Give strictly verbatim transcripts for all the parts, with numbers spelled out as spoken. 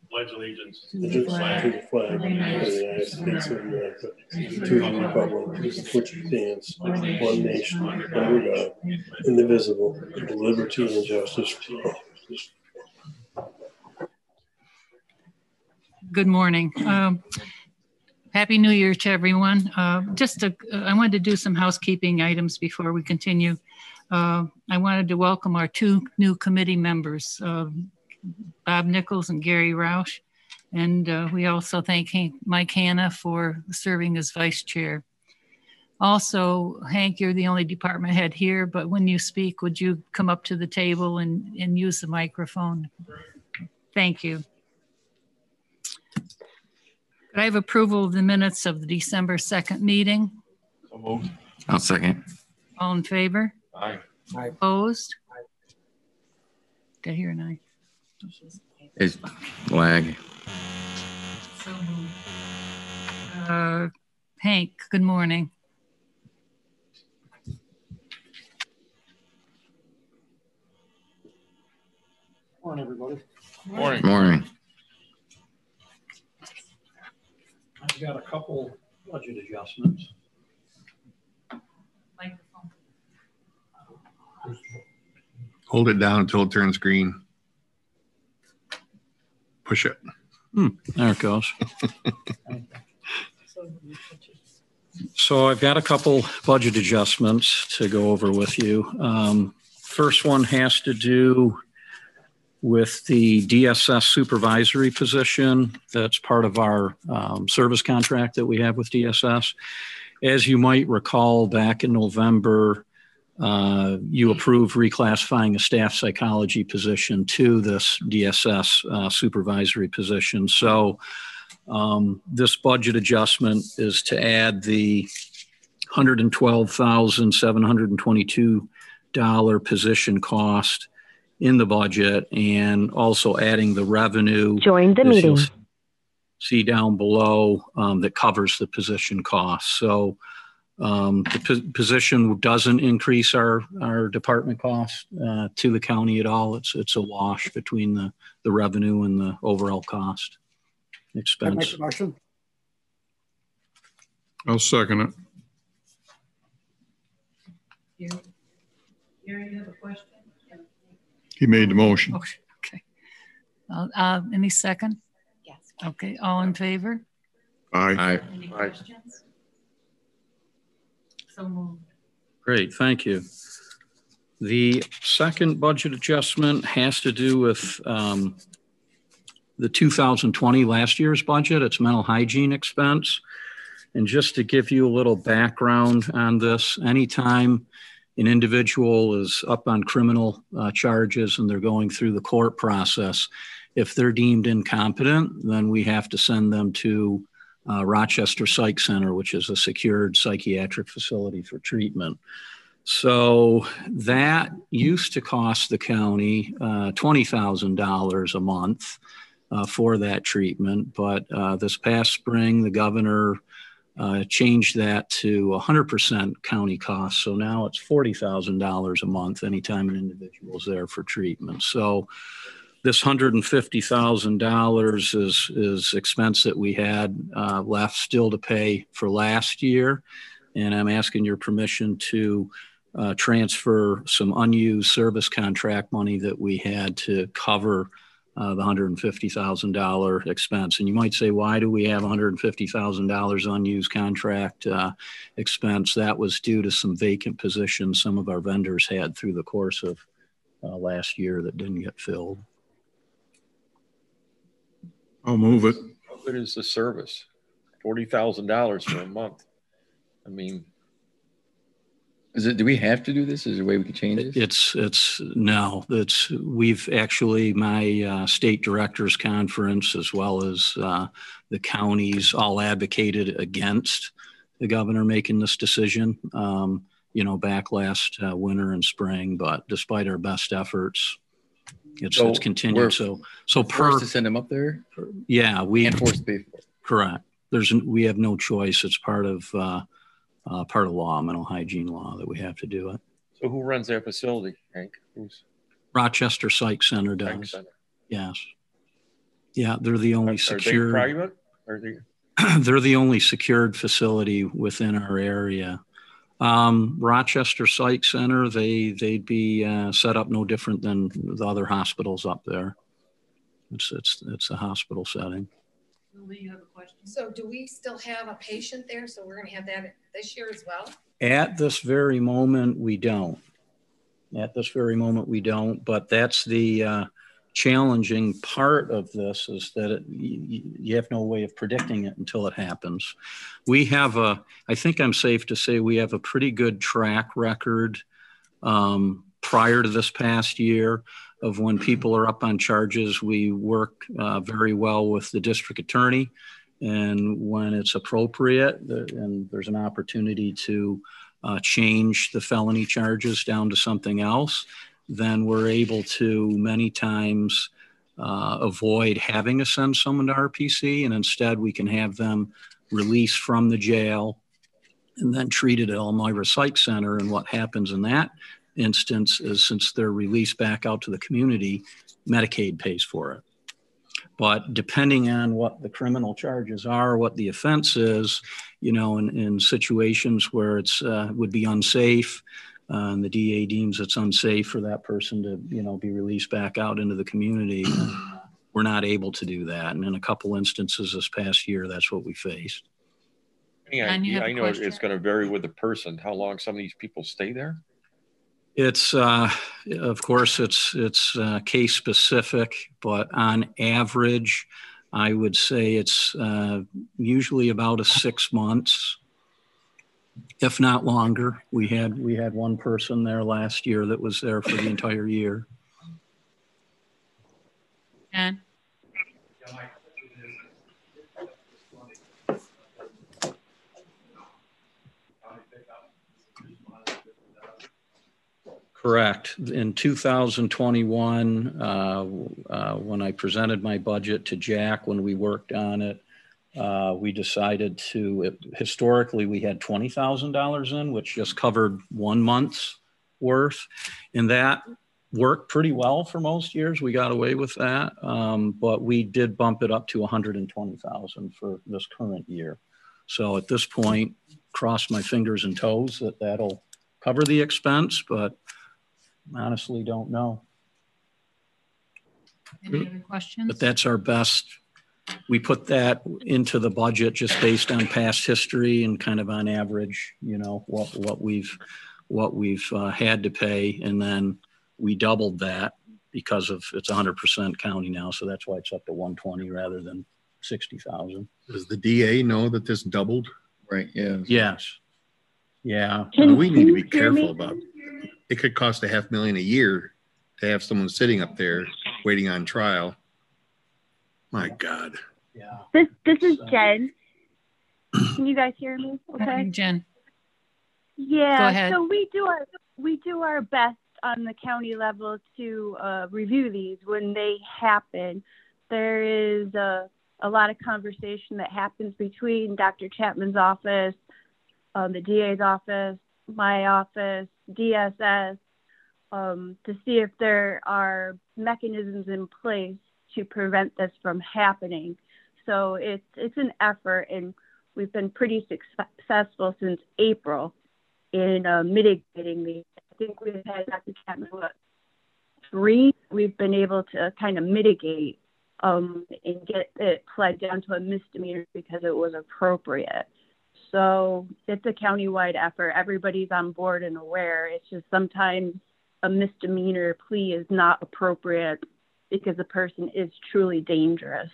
pledge allegiance to the flag, to the flag of the United States of America, to the republic which stands one nation under God, indivisible, with liberty and justice for all. Good morning. Um, Happy New Year to everyone. Uh, just to, uh, I wanted to do some housekeeping items before we continue. Uh, I wanted to welcome our two new committee members, uh, Bob Nichols and Gary Roush. And uh, we also thank Hank, Mike Hanna for serving as vice chair. Also, Hank, you're the only department head here, but when you speak, would you come up to the table and, and use the microphone? Thank you. Could I have approval of the minutes of the December second meeting? So moved. I'll second. All in favor? Aye. Aye. Opposed? Did I hear an aye? It's lag. So moved. Uh, Hank, good morning. Morning, everybody. Morning. Morning. I've got a couple budget adjustments. Microphone. Hold it down until it turns green. Push it. Hmm, there it goes. So I've got a couple budget adjustments to go over with you. Um, first one has to do with the D S S supervisory position. That's part of our um, service contract that we have with D S S. As you might recall, back in November, uh, you approved reclassifying a staff psychology position to this D S S uh, supervisory position. So um, this budget adjustment is to add the one hundred twelve thousand seven hundred twenty-two dollars position cost in the budget, and also adding the revenue. Join the meeting. See down below um, that covers the position costs. So um, the po position doesn't increase our our department costs uh, to the county at all. It's it's a wash between the the revenue and the overall cost expense. Can I make a motion? I'll second it. You, you have a question? He made the motion. Oh, okay. Uh, uh, any second? Yes. Okay. All in favor? Aye. Aye. Any questions? So moved. Great, thank you. The second budget adjustment has to do with um, the two thousand twenty last year's budget. It's mental hygiene expense. And just to give you a little background on this, anytime an individual is up on criminal uh, charges and they're going through the court process, if they're deemed incompetent, then we have to send them to uh, Rochester Psych Center, which is a secured psychiatric facility for treatment. So that used to cost the county uh, twenty thousand dollars a month uh, for that treatment. But uh, this past spring, the governor Uh, changed that to one hundred percent county costs. So now it's forty thousand dollars a month anytime an individual is there for treatment. So this one hundred fifty thousand dollars is, is expense that we had uh, left still to pay for last year. And I'm asking your permission to uh, transfer some unused service contract money that we had to cover Uh, the one hundred fifty thousand dollars expense. And you might say, why do we have one hundred fifty thousand dollars unused contract uh, expense? That was due to some vacant positions some of our vendors had through the course of uh, last year that didn't get filled. I'll move it. How good is the service? forty thousand dollars for a month. I mean, Is it, do we have to do this? Is there a way we can change this? It's, it's, no, it's, we've actually, my uh, state directors conference, as well as uh, the counties, all advocated against the governor making this decision, um, you know, back last uh, winter and spring. But despite our best efforts, it's, So it's continued. So, so per, Forced to send them up there yeah, we, and forced to pay for it. correct. There's, we have no choice. It's part of, uh, Uh, part of law, mental hygiene law, that we have to do it. so who runs their facility, Hank? Who's Rochester Psych Center Psych does. Center? Yes. Yeah, they're the only Are, are they secured. private? Are they? They're the only secured facility within our area. Um, Rochester Psych Center, they, they'd be uh, set up no different than the other hospitals up there. It's, it's, it's a hospital setting. Lee, you have a question? So do we still have a patient there? So we're going to have that this year as well? At this very moment, we don't. At this very moment, we don't, but that's the uh, challenging part of this is that it, you, you have no way of predicting it until it happens. We have a, I think I'm safe to say we have a pretty good track record um, prior to this past year of when people are up on charges. We work uh, very well with the district attorney, and when it's appropriate the, and there's an opportunity to uh, change the felony charges down to something else, then we're able to many times uh, avoid having to send someone to R P C, and instead we can have them released from the jail and then treated at Elmira Psych Center. And what happens in that instance is, since they're released back out to the community, Medicaid pays for it. But depending on what the criminal charges are, what the offense is, you know, in, in situations where it's uh, would be unsafe, Uh, and the D A deems it's unsafe for that person to, you know, be released back out into the community, we're not able to do that. And in a couple instances this past year, that's what we faced. Yeah, And you have I a know question? it's going to vary with the person, how long some of these people stay there. It's, uh, of course, it's, it's uh, case specific, but on average, I would say it's uh, usually about a six months. If not longer. We had we had one person there last year that was there for the entire year. And Correct. In two thousand twenty-one, uh, uh, when I presented my budget to Jack, when we worked on it, Uh, we decided to, it, historically, we had twenty thousand dollars in, which just covered one month's worth. And that worked pretty well for most years. We got away with that. Um, but we did bump it up to one hundred twenty thousand for this current year. So at this point, cross my fingers and toes that that'll cover the expense, but honestly don't know. any other questions? But that's our best. We put that into the budget just based on past history and kind of on average, you know, what, what we've, what we've uh, had to pay. And then we doubled that because of it's one hundred percent county now. So that's why it's up to one twenty rather than sixty thousand. Does the D A know that this doubled? Right, yeah. Yes. Yeah. Can, we need to be careful about it. It could cost a half million a year to have someone sitting up there waiting on trial. My God. Yeah. This this is Jen. Can you guys hear me? Okay. Morning, Jen. Yeah. Go ahead. So we do our we do our best on the county level to uh, review these when they happen. There is a a lot of conversation that happens between Doctor Chapman's office, um, the D A's office, my office, D S S, um, to see if there are mechanisms in place to prevent this from happening. So it's it's an effort, and we've been pretty successful since April in uh, mitigating these. I think we've had Doctor Chapman, what, three? We've been able to kind of mitigate um, and get it pled down to a misdemeanor because it was appropriate. So it's a countywide effort. Everybody's on board and aware. It's just sometimes a misdemeanor plea is not appropriate because the person is truly dangerous.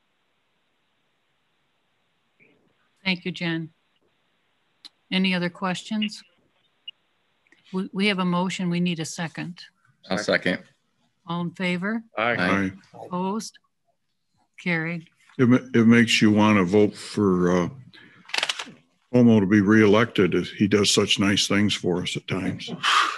Thank you, Jen. Any other questions? We, we have a motion. We need a second. I'll second. All in favor? Aye. Aye. Opposed? Carried. It, ma- it makes you want to vote for uh, Cuomo to be reelected. He does such nice things for us at times.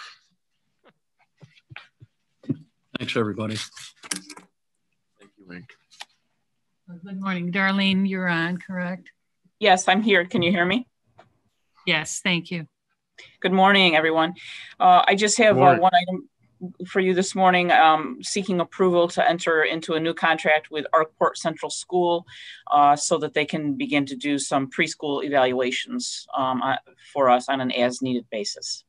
Thanks, everybody. Thank you, Link. Good morning. Darlene, you're on, correct? Yes, I'm here. Can you hear me? Yes, thank you. Good morning, everyone. Uh, I just have uh, one item. for you this morning, um, seeking approval to enter into a new contract with Arkport Central School uh, so that they can begin to do some preschool evaluations um, uh, for us on an as-needed basis.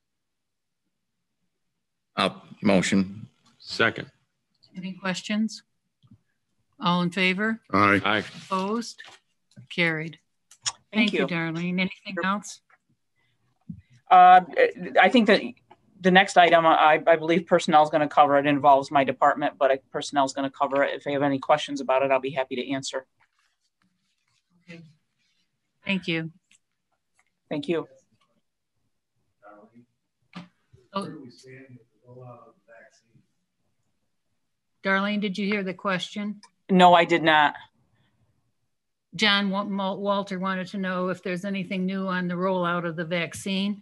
Uh, motion. Second. Any questions? All in favor? Aye. Aye. Opposed? Carried. Thank Thank you, you. Darlene. Anything else? Uh, I think that the next item, I, I believe personnel is going to cover it. It involves my department, but personnel is going to cover it. If they have any questions about it, I'll be happy to answer. Okay. Thank you. Thank you. Oh. Darlene, did you hear the question? No, I did not. John Walter wanted to know if there's anything new on the rollout of the vaccine.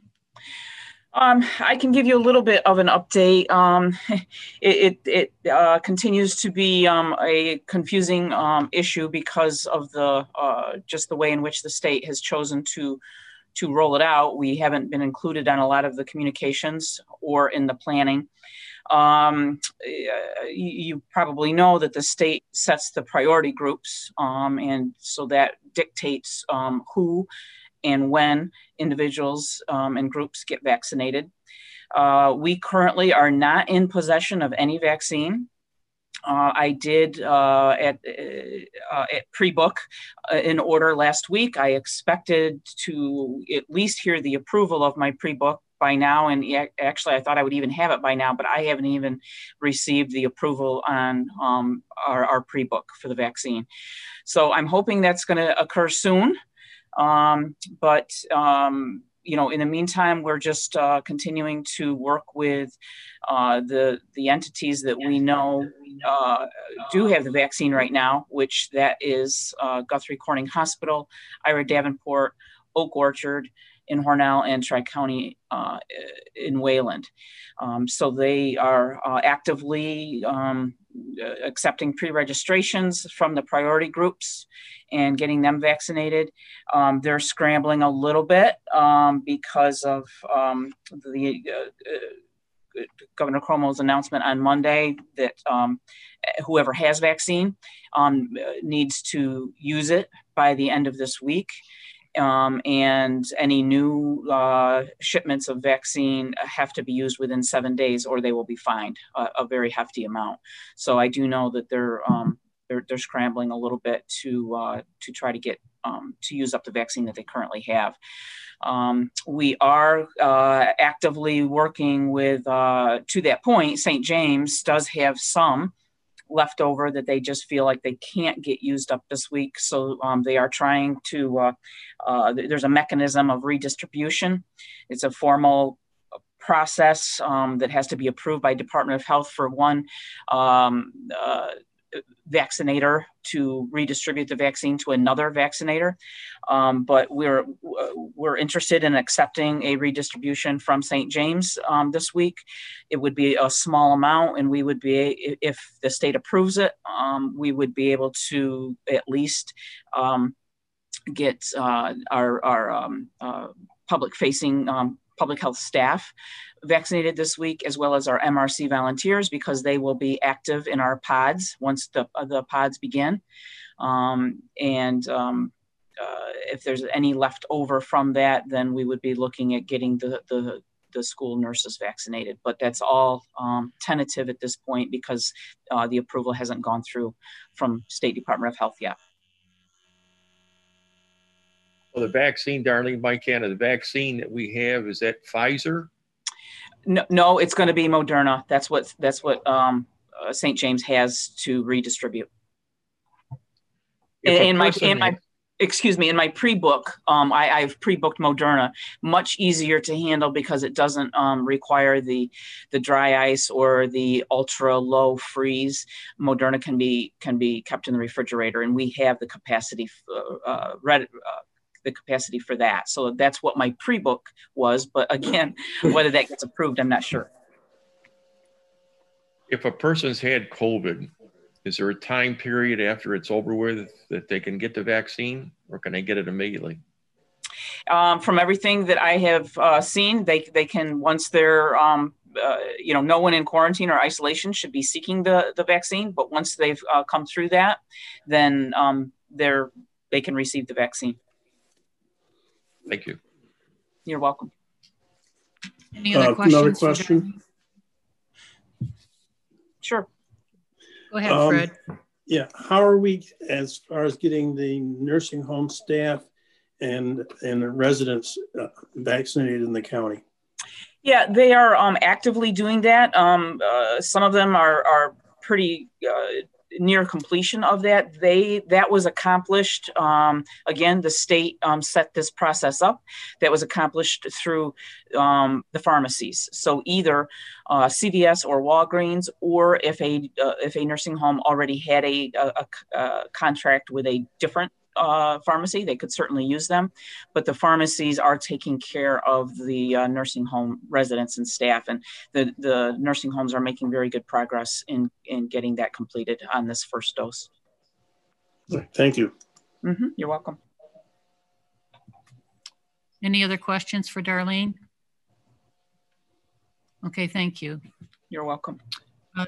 Um, I can give you a little bit of an update. Um, it it, it uh, continues to be um, a confusing um, issue because of the uh, just the way in which the state has chosen to to roll it out. We haven't been included on a lot of the communications or in the planning. Um, you, you probably know that the state sets the priority groups, um, and so that dictates um, who and when individuals um, and groups get vaccinated. Uh, we currently are not in possession of any vaccine. Uh, I did uh, at, uh, at pre-book uh, in order last week. I expected to at least hear the approval of my pre-book by now, and actually I thought I would even have it by now, but I haven't even received the approval on um, our, our pre-book for the vaccine. So I'm hoping that's going to occur soon. Um, but, um, you know, in the meantime, we're just uh, continuing to work with uh, the, the entities that we know uh, do have the vaccine right now, which that is uh, Guthrie Corning Hospital, Ira Davenport, Oak Orchard in Hornell, and Tri-County uh, in Wayland. Um, so they are uh, actively um, accepting pre-registrations from the priority groups and getting them vaccinated. Um, they're scrambling a little bit um, because of um, the uh, uh, Governor Cuomo's announcement on Monday that um, whoever has vaccine um, needs to use it by the end of this week. Um, and any new uh, shipments of vaccine have to be used within seven days or they will be fined a, a very hefty amount. So I do know that they're um, they're, they're scrambling a little bit to uh, to try to get um, to use up the vaccine that they currently have. Um, we are uh, actively working with, uh, to that point, Saint James does have some left over that they just feel like they can't get used up this week. So um, they are trying to, uh, uh, there's a mechanism of redistribution. It's a formal process um, that has to be approved by Department of Health for one um, uh, vaccinator to redistribute the vaccine to another vaccinator. Um, but we're we're interested in accepting a redistribution from Saint James um, this week. It would be a small amount, and we would be, if the state approves it, um, we would be able to at least um, get uh, our, our um, uh, public-facing um, public health staff vaccinated this week, as well as our M R C volunteers, because they will be active in our pods once the, uh, the pods begin. Um, and um, uh, if there's any left over from that, then we would be looking at getting the, the, the school nurses vaccinated. But that's all um, tentative at this point because uh, the approval hasn't gone through from State Department of Health yet. Well, the vaccine, Darlene, Mike Hanna, the vaccine that we have, is that Pfizer? No, no, it's going to be Moderna. That's what that's what um, uh, Saint James has to redistribute. In, in my in my excuse me, in my pre-book, um, I, I've pre-booked Moderna. Much easier to handle because it doesn't um, require the the dry ice or the ultra low freeze. Moderna can be can be kept in the refrigerator, and we have the capacity for, uh, read, uh, the capacity for that. So that's what my pre-book was. But again, whether that gets approved, I'm not sure. If a person's had COVID, is there a time period after it's over with that they can get the vaccine, or can they get it immediately? Um, from everything that I have uh, seen, they they can, once they're um, uh, you know, no one in quarantine or isolation should be seeking the, the vaccine. But once they've uh, come through that, then um, they're, they can receive the vaccine. Thank you. You're welcome. Any other Uh, questions? Another for question? Sure. Go ahead, Um, Fred. Yeah, how are we as far as getting the nursing home staff and, and the residents uh, vaccinated in the county? Yeah, they are um, actively doing that. Um, uh, some of them are, are pretty uh, near completion of that. They that was accomplished. Um, again, the state um, set this process up. That was accomplished through um, the pharmacies. So either uh, C V S or Walgreens, or if a uh, if a nursing home already had a, a, a contract with a different Uh, pharmacy, they could certainly use them, but the pharmacies are taking care of the uh, nursing home residents and staff, and the, the nursing homes are making very good progress in, in getting that completed on this first dose. Thank you. Mm-hmm. You're welcome. Any other questions for Darlene? Okay, thank you. You're welcome. Uh,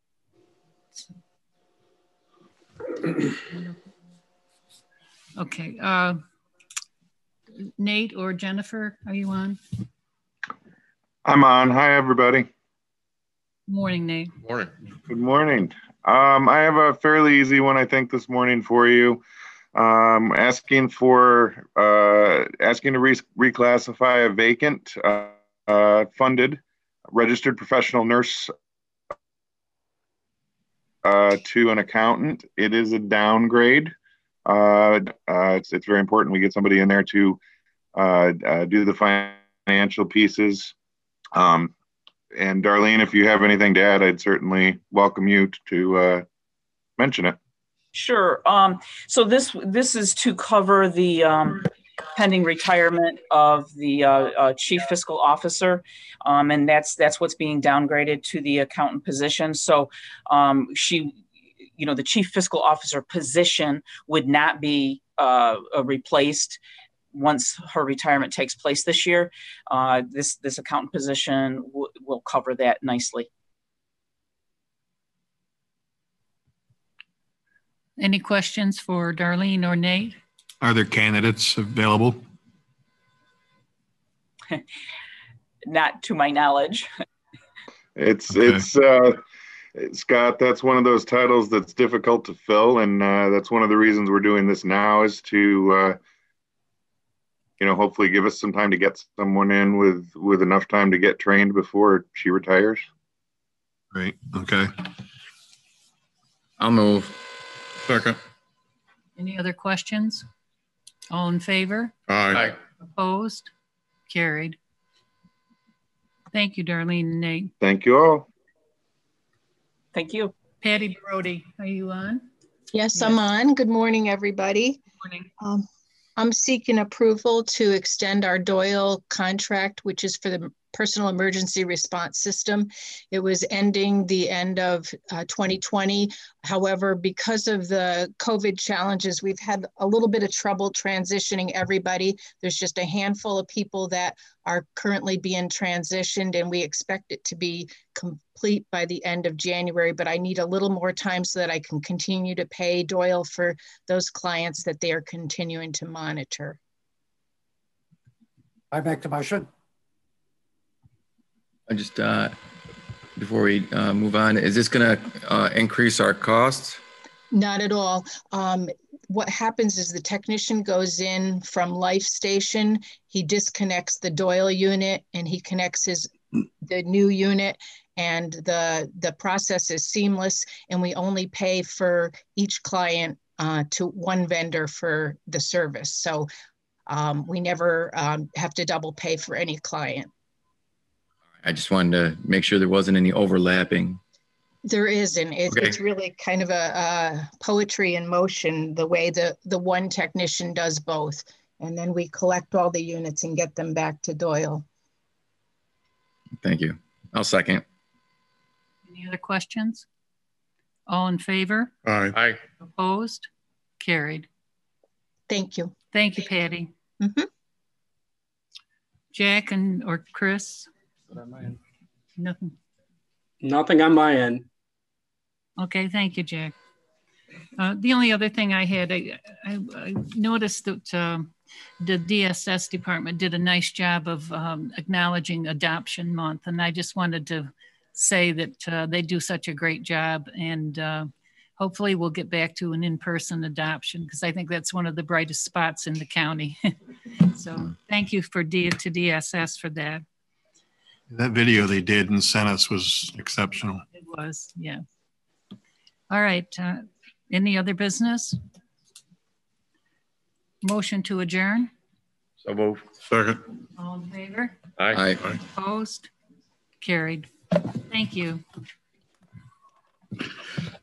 Okay, uh, Nate or Jennifer, are you on? I'm on. Hi, everybody. Morning, Nate. Morning. Good morning. Um, I have a fairly easy one, I think, this morning for you. Um, asking for, uh, asking to re reclassify a vacant, uh, uh, funded, registered professional nurse uh, to an accountant. It is a downgrade. Uh, uh, it's, it's very important we get somebody in there to uh, uh, do the financial pieces. Um, and Darlene, if you have anything to add, I'd certainly welcome you to uh, mention it. Sure. Um, so this this is to cover the um, pending retirement of the uh, uh, chief fiscal officer, um, and that's that's what's being downgraded to the accountant position. So um, she. You know, the chief fiscal officer position would not be uh, replaced once her retirement takes place this year. Uh, this this accountant position w will cover that nicely. Any questions for Darlene or Nate? Are there candidates available? Not to my knowledge. It's okay. it's. Uh, Scott, that's one of those titles that's difficult to fill, and uh, that's one of the reasons we're doing this now is to, uh, you know, hopefully give us some time to get someone in with with enough time to get trained before she retires. Great. Okay. I'll move. Second. Any other questions? All in favor? Aye. Aye. Opposed? Carried. Thank you, Darlene and Nate. Thank you all. Thank you. Patty Brody, are you on? Yes, yes, I'm on. Good morning, everybody. Good morning. Um, I'm seeking approval to extend our Doyle contract, which is for the personal emergency response system. It was ending the end of uh, twenty twenty. However, because of the COVID challenges, we've had a little bit of trouble transitioning everybody. There's just a handful of people that are currently being transitioned, and we expect it to be complete by the end of January, but I need a little more time so that I can continue to pay Doyle for those clients that they are continuing to monitor. I make the motion. I just, uh, before we uh, move on, is this going to uh, increase our costs? Not at all. Um, what happens is the technician goes in from Life Station, he disconnects the Doyle unit and he connects his the new unit, and the the process is seamless, and we only pay for each client uh, to one vendor for the service. So um, we never um, have to double pay for any client. I just wanted to make sure there wasn't any overlapping. There isn't. It, okay. It's really kind of a, a poetry in motion, the way the, the one technician does both. And then we collect all the units and get them back to Doyle. Thank you. I'll second. Any other questions? All in favor? Aye. Aye. Opposed? Carried. Thank you. Thank you, Patty. Mm-hmm. Jack and or Chris? Nothing. Nothing on my end. Okay, thank you, Jack. Uh, the only other thing I had, I, I, I noticed that um, the D S S department did a nice job of um, acknowledging Adoption Month, and I just wanted to say that uh, they do such a great job, and uh, hopefully we'll get back to an in-person adoption, because I think that's one of the brightest spots in the county. So thank you for D to D S S for that. That video they did and sent us was exceptional. It was, yeah. All right. Uh, any other business? Motion to adjourn. So move. Second. All in favor? Aye. Aye. Opposed? Carried. Thank you.